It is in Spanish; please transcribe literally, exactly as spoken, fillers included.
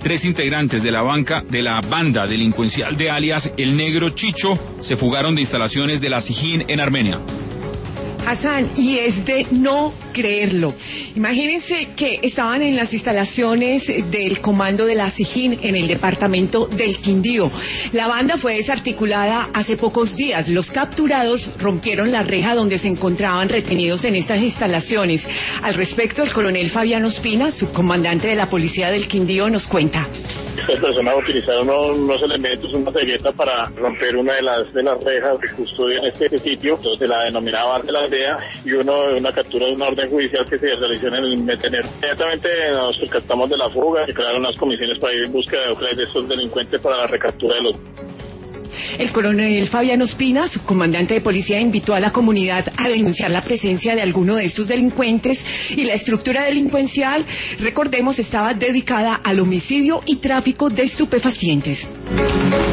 Tres integrantes de la banca de la banda delincuencial de alias El Negro Chicho se fugaron de instalaciones de la Sijín en Armenia. Hassan, y es de no creerlo. Imagínense que estaban en las instalaciones del comando de la Sijín en el departamento del Quindío. La banda fue desarticulada hace pocos días. Los capturados rompieron la reja donde se encontraban retenidos en estas instalaciones. Al respecto, el coronel Fabián Ospina, subcomandante de la policía del Quindío, nos cuenta. Estas personas utilizaron unos, unos elementos, una cegueta para romper una de las de las rejas de custodia en este sitio. Entonces la denominaba de la aldea y uno una captura de una orden judicial que se realizó en el Metener. Inmediatamente nos percatamos de la fuga y crearon unas comisiones para ir en busca de, de estos delincuentes para la recaptura de los... El coronel Fabián Ospina, subcomandante de policía, invitó a la comunidad a denunciar la presencia de alguno de estos delincuentes y la estructura delincuencial, recordemos, estaba dedicada al homicidio y tráfico de estupefacientes.